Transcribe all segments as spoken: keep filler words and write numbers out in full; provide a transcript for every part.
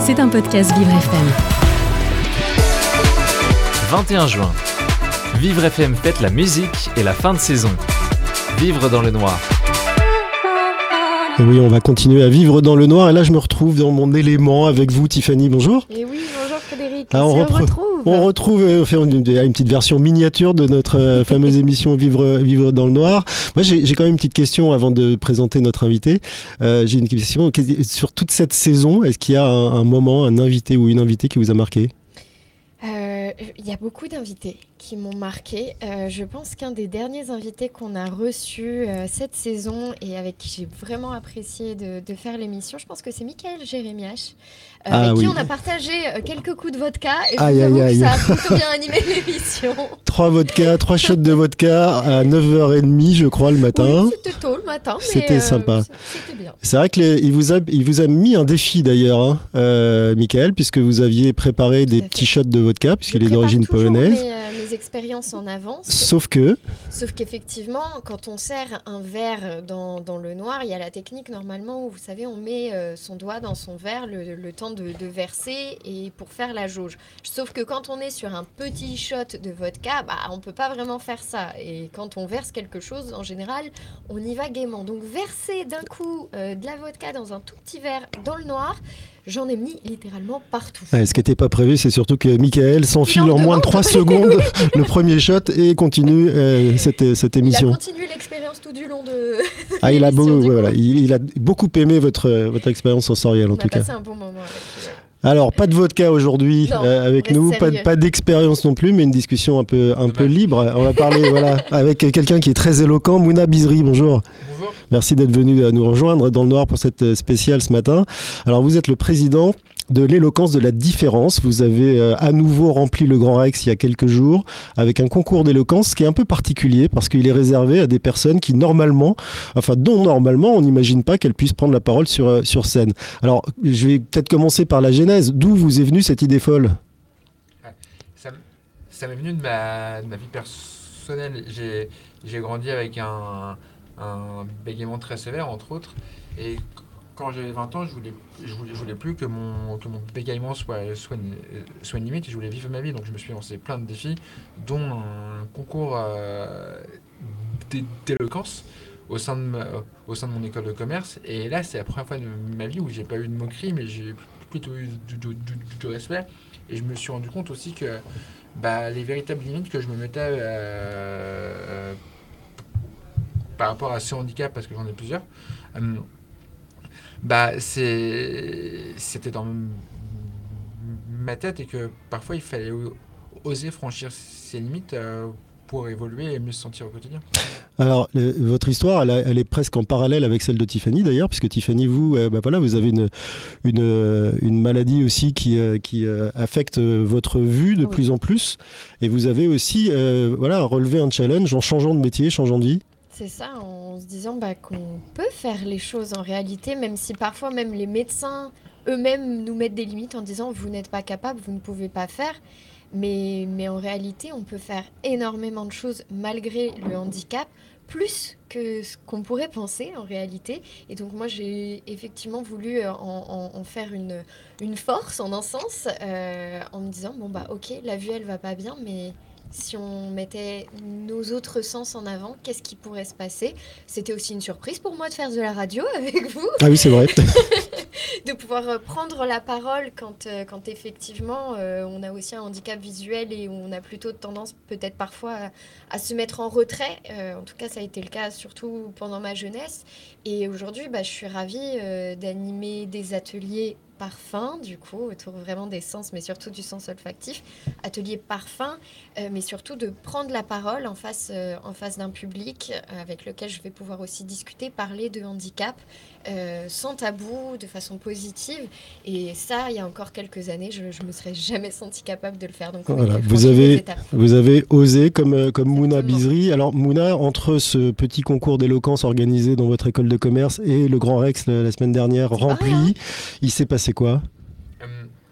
C'est un podcast Vivre F M. vingt et un juin. Vivre F M fête la musique et la fin de saison. Vivre dans le noir. Et oui, on va continuer à vivre dans le noir. Et là, je me retrouve dans mon élément avec vous, Tiffany. Bonjour. Et oui, bonjour Frédéric. Ah, on, repre- on retrouve. On retrouve, euh, on fait une, une petite version miniature de notre euh, fameuse émission Vivre, Vivre dans le noir. Moi, j'ai, j'ai quand même une petite question avant de présenter notre invité. Euh, j'ai une question sur toute cette saison. Est-ce qu'il y a un, un moment, un invité ou une invitée qui vous a marqué ? Euh, Il y a beaucoup d'invités qui m'ont marqué. Euh, je pense qu'un des derniers invités qu'on a reçus euh, cette saison et avec qui j'ai vraiment apprécié de, de faire l'émission, je pense que c'est Michael Jérémiach, euh, Ah, avec oui. qui on a partagé euh, quelques coups de vodka et je Aïe, vous avoue aïe, que aïe. ça a plutôt bien animé l'émission. Trois vodkas, trois shots de vodka à neuf heures trente, je crois, le matin. Oui, c'était tôt le matin, mais C'était euh, sympa. C'était bien. C'est vrai qu'il vous a, il vous a mis un défi d'ailleurs, hein, euh, Michael, puisque vous aviez préparé des Tout à fait. petits shots de vodka, puisqu'il Je est d'origine prépare toujours polonaise. Mes, euh, mes expériences en avance. Sauf que, Sauf qu'effectivement, quand on sert un verre dans, dans le noir, il y a la technique normalement où, vous savez, on met euh, son doigt dans son verre le, le temps de, de verser et pour faire la jauge. Sauf que quand on est sur un petit shot de vodka, bah, on ne peut pas vraiment faire ça. Et quand on verse quelque chose, en général, on y va gaiement. Donc verser d'un coup euh, de la vodka dans un tout petit verre dans le noir, j'en ai mis littéralement partout. ouais, ce qui n'était pas prévu, c'est surtout que Michael s'enfile Il en en moins de demande. trois secondes le premier shot et continue euh, cette, cette Il a émission. continué l'expérience tout du long de Ah, il a, beau, l'émission, du voilà, coup. il, il a beaucoup aimé votre, votre expérience sensorielle en On tout a cas. passé un bon moment avec lui. Alors, pas de vodka aujourd'hui Non, euh, avec reste nous, pas, de- sérieux. pas d'expérience non plus, mais une discussion un peu, un peu libre. On va parler voilà, avec quelqu'un qui est très éloquent, Mouna Bizri, bonjour. Bonjour. Merci d'être venu euh, nous rejoindre dans le noir pour cette euh, spéciale ce matin. Alors, vous êtes le président de l'éloquence de la différence. Vous avez euh, à nouveau rempli le Grand Rex il y a quelques jours avec un concours d'éloquence qui est un peu particulier parce qu'il est réservé à des personnes qui normalement, enfin dont normalement on n'imagine pas qu'elles puissent prendre la parole sur, euh, sur scène. Alors je vais peut-être commencer par la genèse. D'où vous est venue cette idée folle ? Ça, m- ça m'est venu de ma, de ma vie personnelle. J'ai, j'ai grandi avec un, un bégaiement très sévère, entre autres. Et c- quand j'avais vingt ans, je voulais, je voulais, je voulais plus que mon, que mon bégaiement soit, soit, une- soit une limite. Et je voulais vivre ma vie. Donc je me suis lancé plein de défis, dont un concours euh, d'é- d'éloquence au sein, de ma- au sein de mon école de commerce. Et là, c'est la première fois de ma vie où j'ai pas eu de moquerie, mais j'ai plutôt eu du, du, du, du respect. Et je me suis rendu compte aussi que bah, les véritables limites que je me mettais euh, euh, par rapport à ce handicap, parce que j'en ai plusieurs, euh, bah, c'est, c'était dans m- ma tête et que parfois il fallait o- oser franchir ces limites euh, pour évoluer et mieux se sentir au quotidien. Alors, le- votre histoire, elle, a- elle est presque en parallèle avec celle de Tiffany d'ailleurs, puisque Tiffany, vous, euh, bah voilà, vous avez une, une, euh, une maladie aussi qui, euh, qui euh, affecte euh, votre vue de Oui. plus en plus, et vous avez aussi, euh, voilà, relevé un challenge en changeant de métier, changeant de vie. C'est ça, en se disant bah, qu'on peut faire les choses en réalité, même si parfois même les médecins eux-mêmes nous mettent des limites en disant vous n'êtes pas capable, vous ne pouvez pas faire. Mais, mais en réalité, on peut faire énormément de choses malgré le handicap, plus que ce qu'on pourrait penser en réalité. Et donc moi, j'ai effectivement voulu euh, en, en- en faire une, une force en un sens, euh, en me disant, bon bah ok, la vue, elle va pas bien, mais si on mettait nos autres sens en avant, qu'est-ce qui pourrait se passer ? C'était aussi une surprise pour moi de faire de la radio avec vous, Ah oui, c'est vrai. de pouvoir euh, prendre la parole quand, euh, quand effectivement euh, on a aussi un handicap visuel et on a plutôt tendance peut-être parfois à, à se mettre en retrait. Euh, en tout cas, ça a été le cas surtout pendant ma jeunesse. Et aujourd'hui, bah, je suis ravie euh, d'animer des ateliers parfum, du coup, autour vraiment des sens, mais surtout du sens olfactif, atelier parfum, euh, mais surtout de prendre la parole en face, euh, en face d'un public euh, avec lequel je vais pouvoir aussi discuter, parler de handicap, euh, sans tabou, de façon positive. Et ça, il y a encore quelques années, je ne me serais jamais sentie capable de le faire. Donc, oui, Voilà, j'ai vous franchi avez- des étapes. Vous avez osé comme, euh, comme Mouna Exactement. Bizri. Alors Mouna, entre ce petit concours d'éloquence organisé dans votre école de commerce et le Grand Rex la, la semaine dernière C'est rempli, pareil, il s'est passé quoi ? Euh,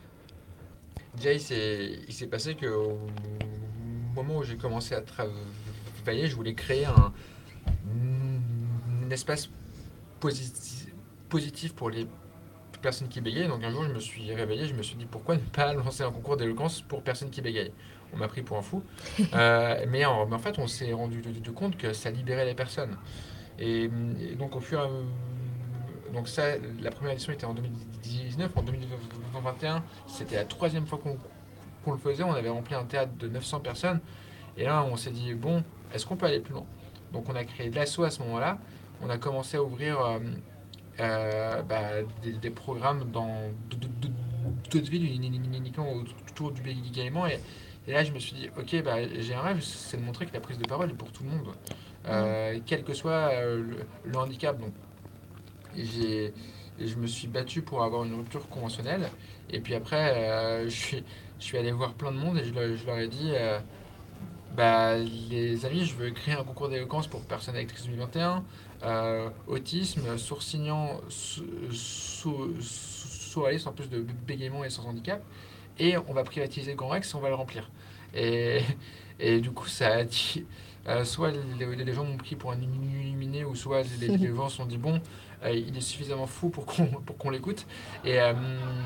déjà, il s'est, il s'est passé qu'au moment où j'ai commencé à travailler, je voulais créer un, un espace positif, positif pour les personnes qui bégayent. Donc un jour, je me suis réveillé, je me suis dit pourquoi ne pas lancer un concours d'éloquence pour personnes qui bégayent. On m'a pris pour un fou. Euh, mais, en, mais en fait, on s'est rendu de, de compte que ça libérait les personnes. Et, et donc au fur et à mesure, donc ça, la première édition était en deux mille dix-neuf, en deux mille vingt et un, c'était la troisième fois qu'on, qu'on le faisait. On avait rempli un théâtre de neuf cents personnes. Et là, on s'est dit, bon, est-ce qu'on peut aller plus loin? Donc on a créé de l'asso à ce moment-là. On a commencé à ouvrir euh, euh, bah, des, des programmes dans d'autres villes, uniquement autour du bégaiement. Et, et là, je me suis dit, ok, bah, j'ai un rêve, c'est de montrer que la prise de parole est pour tout le monde, euh, quel que soit euh, le, le handicap. Donc, j'ai, je me suis battu pour avoir une rupture conventionnelle. Et puis après, euh, je, suis, je suis allé voir plein de monde et je, je leur ai dit... Euh, Bah, les amis, je veux créer un concours d'éloquence pour personnes avec trisomie deux mille vingt et un, euh, autisme, sourds-signants, sourds-réalistes en plus de bégaiement et sans handicap, et on va privatiser le Grand Rex et on va le remplir. Et, et du coup, ça a dit, euh, soit les, les gens m'ont pris pour un illuminé, ou soit les, les gens se sont dit, bon, euh, il est suffisamment fou pour qu'on, pour qu'on l'écoute. Et, euh,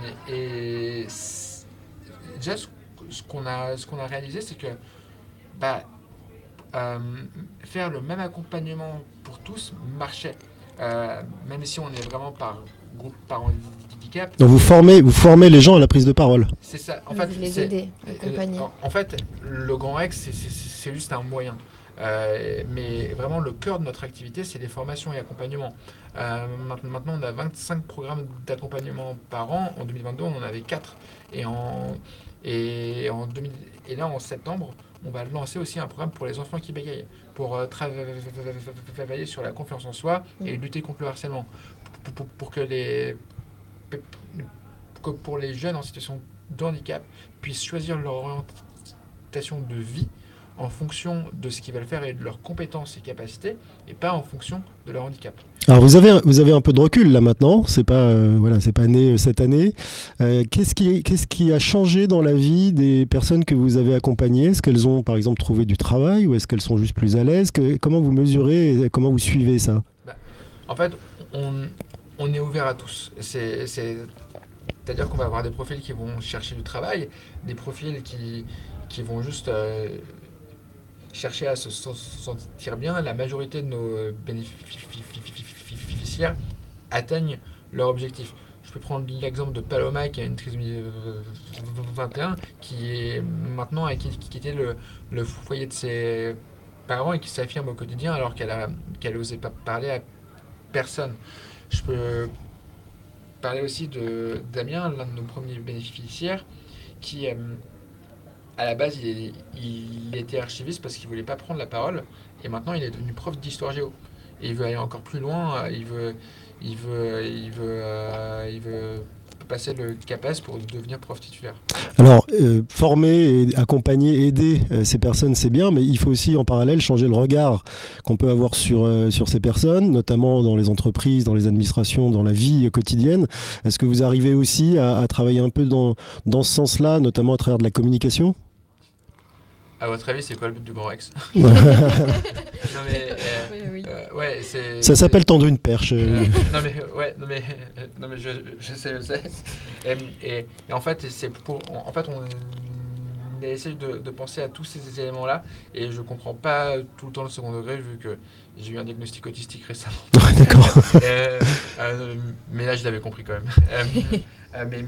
et déjà, ce, ce, qu'on a, ce qu'on a réalisé, c'est que Bah, euh, faire le même accompagnement pour tous marchait, euh, même si on est vraiment par groupe, par handicap. Donc vous formez, vous formez les gens à la prise de parole. C'est ça. En Vous fait, les c'est, aider, accompagner. En, en fait, le Grand Rex, c'est, c'est, c'est juste un moyen. Euh, mais vraiment, le cœur de notre activité, c'est les formations et accompagnements. Euh, maintenant, on a vingt-cinq programmes d'accompagnement par an. En deux mille vingt-deux, on en avait quatre. Et, en, et, en deux mille, et là, en septembre, on va lancer aussi un programme pour les enfants qui bégayent, pour euh, travailler sur la confiance en soi et lutter contre le harcèlement, pour, pour, pour que les pour, pour les jeunes en situation de handicap puissent choisir leur orientation de vie en fonction de ce qu'ils veulent faire et de leurs compétences et capacités, et pas en fonction de leur handicap. Alors vous avez vous avez un peu de recul là maintenant, c'est pas euh, voilà, c'est pas né euh, cette année. Euh, qu'est-ce qui qu'est-ce qui a changé dans la vie des personnes que vous avez accompagnées? Est-ce qu'elles ont par exemple trouvé du travail ou est-ce qu'elles sont juste plus à l'aise? Que, comment vous mesurez et comment vous suivez ça? Bah, en fait, on, on est ouvert à tous. C'est, c'est, c'est-à-dire qu'on va avoir des profils qui vont chercher du travail, des profils qui qui vont juste euh, chercher à se sentir bien. La majorité de nos bénéficiaires atteignent leur objectif. Je peux prendre l'exemple de Paloma qui a une trisomie vingt et un, qui est maintenant qui, qui était le, le foyer de ses parents et qui s'affirme au quotidien alors qu'elle a, qu'elle n'osait pas parler à personne. Je peux parler aussi de Damien, l'un de nos premiers bénéficiaires, qui euh, à la base, il, est, il était archiviste parce qu'il ne voulait pas prendre la parole. Et maintenant, il est devenu prof d'histoire géo. Et il veut aller encore plus loin. Il veut, il veut, il veut, euh, il veut passer le CAPES pour devenir prof titulaire. Alors, euh, former, et accompagner, aider euh, ces personnes, c'est bien, mais il faut aussi en parallèle changer le regard qu'on peut avoir sur, euh, sur ces personnes, notamment dans les entreprises, dans les administrations, dans la vie quotidienne. Est-ce que vous arrivez aussi à, à travailler un peu dans, dans ce sens-là, notamment à travers de la communication ? À votre avis, c'est quoi le but du Grand Rex? Non mais euh, oui, oui. Euh, ouais, c'est. Ça s'appelle tendre une perche. Euh, non mais ouais, non mais euh, non mais je, je sais, je sais. Et, et, et en fait, c'est pour, en fait, on essaie de, de penser à tous ces éléments-là, et je comprends pas tout le temps le second degré vu que j'ai eu un diagnostic autistique récemment. Ouais, d'accord. euh, euh, mais là, je l'avais compris quand même. Euh, euh, mais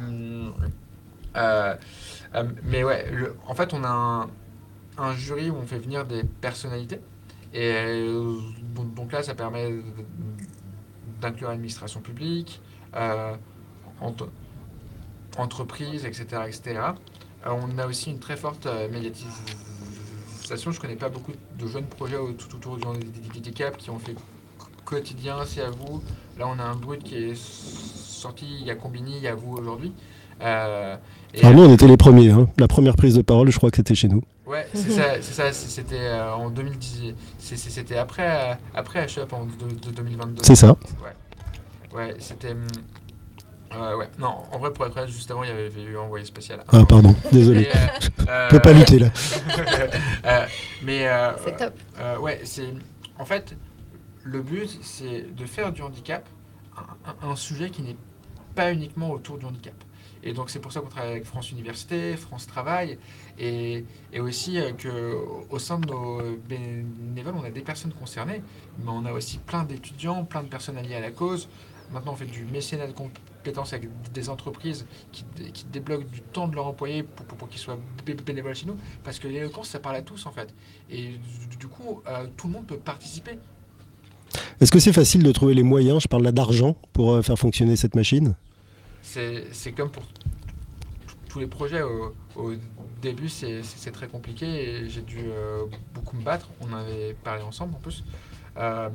euh, euh, mais ouais, le, en fait, on a un un jury où on fait venir des personnalités, et euh, donc là ça permet d'inclure l'administration publique, euh, entre, entreprises, etc., etc. Euh, on a aussi une très forte euh, médiatisation. Je connais pas beaucoup de jeunes projets tout autour du handicap qui ont fait quotidien, c'est à vous. Là on a un brut qui est sorti, il y a Combini, il y a vous aujourd'hui. Euh, et Alors nous on était les premiers, hein. La première prise de parole je crois que c'était chez nous. Ouais, c'est ça, c'est ça, c'était euh, en deux mille dix, c'est, c'est, c'était après, euh, après H U P en de, de deux mille vingt-deux. C'est ça. Ouais, ouais, c'était, euh, ouais, non, en vrai pour être honnête, juste avant il y avait, il y avait eu Envoyé spécial. Ah hein, pardon, désolé. Euh, euh, je peux pas lutter là. euh, mais euh, c'est top. Euh, ouais, c'est, en fait, le but c'est de faire du handicap un, un, un sujet qui n'est pas uniquement autour du handicap. Et donc c'est pour ça qu'on travaille avec France Université, France Travail, et, et aussi euh, qu'au sein de nos bénévoles, on a des personnes concernées, mais on a aussi plein d'étudiants, plein de personnes alliées à la cause. Maintenant, on fait du mécénat de compétences avec des entreprises qui, qui débloquent du temps de leurs employés pour, pour, pour qu'ils soient bénévoles chez nous, parce que l'éloquence, ça parle à tous en fait. Et du, du coup, euh, tout le monde peut participer. Est-ce que c'est facile de trouver les moyens, je parle là d'argent, pour euh, faire fonctionner cette machine ? C'est, c'est comme pour tous les projets. Au, au début, c'est, c'est, c'est très compliqué et j'ai dû euh, beaucoup me battre. On avait parlé ensemble en plus. Euh,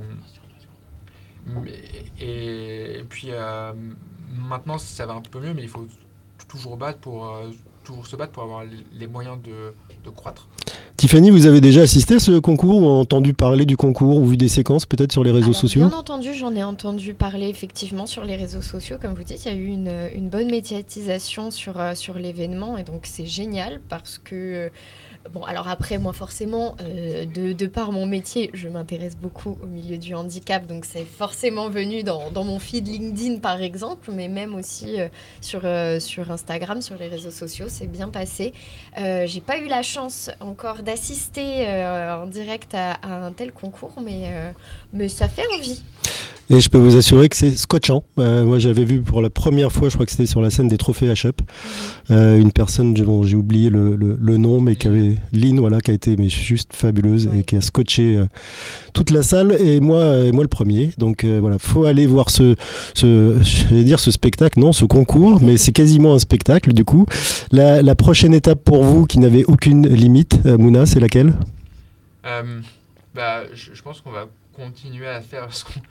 et, et puis euh, maintenant, ça va un peu mieux, mais il faut toujours battre pour euh, toujours se battre pour avoir les moyens de, de croître. Tiffany, vous avez déjà assisté à ce concours ou entendu parler du concours ou vu des séquences peut-être sur les réseaux Alors, sociaux ? Bien entendu, j'en ai entendu parler effectivement sur les réseaux sociaux. Comme vous dites, il y a eu une, une bonne médiatisation sur, euh, sur l'événement et donc c'est génial parce que... Bon, alors après, moi, forcément, euh, de, de par mon métier, je m'intéresse beaucoup au milieu du handicap, donc c'est forcément venu dans, dans mon feed LinkedIn, par exemple, mais même aussi euh, sur, euh, sur Instagram, sur les réseaux sociaux, c'est bien passé. Euh, j'ai pas eu la chance encore d'assister euh, en direct à, à un tel concours, mais, euh, mais ça fait envie. Et je peux vous assurer que c'est scotchant. Euh, moi, j'avais vu pour la première fois, je crois que c'était sur la scène des trophées H-Up, mmh. euh, une personne dont j'ai oublié le, le, le nom, mais qui avait Lynn, voilà, qui a été mais juste fabuleuse ouais. et qui a scotché euh, toute la salle. Et moi, et moi le premier. Donc euh, voilà, faut aller voir ce, ce, je vais dire ce spectacle, non, ce concours, mais c'est quasiment un spectacle. Du coup, la, la prochaine étape pour vous, qui n'avez aucune limite, euh, Mouna, c'est laquelle ? euh, bah, je, je pense qu'on va continuer à faire ce qu'on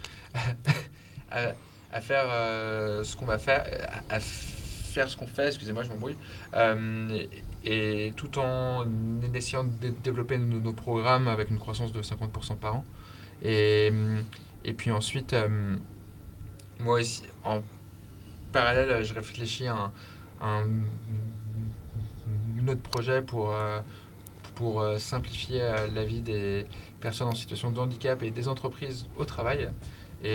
à, à faire euh, ce qu'on va faire, à, à faire ce qu'on fait, excusez-moi, je m'embrouille, euh, et, et tout en essayant de développer nos, nos programmes avec une croissance de cinquante pour cent par an. Et, et puis ensuite, euh, moi aussi, en parallèle, je réfléchis à un, un, un autre projet pour, euh, pour euh, simplifier euh, la vie des personnes en situation de handicap et des entreprises au travail. Et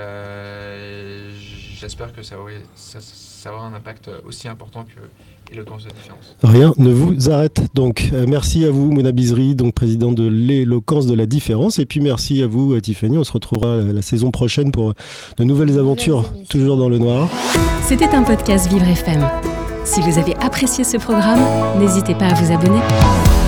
euh, j'espère que ça, ça, ça aura un impact aussi important que l'éloquence de la différence. Rien ne vous arrête donc. Euh, merci à vous, Mouna Bizri, donc président de l'éloquence de la différence. Et puis merci à vous, Tiffany. On se retrouvera la saison prochaine pour de nouvelles aventures, toujours dans le noir. C'était un podcast Vivre F M. Si vous avez apprécié ce programme, n'hésitez pas à vous abonner.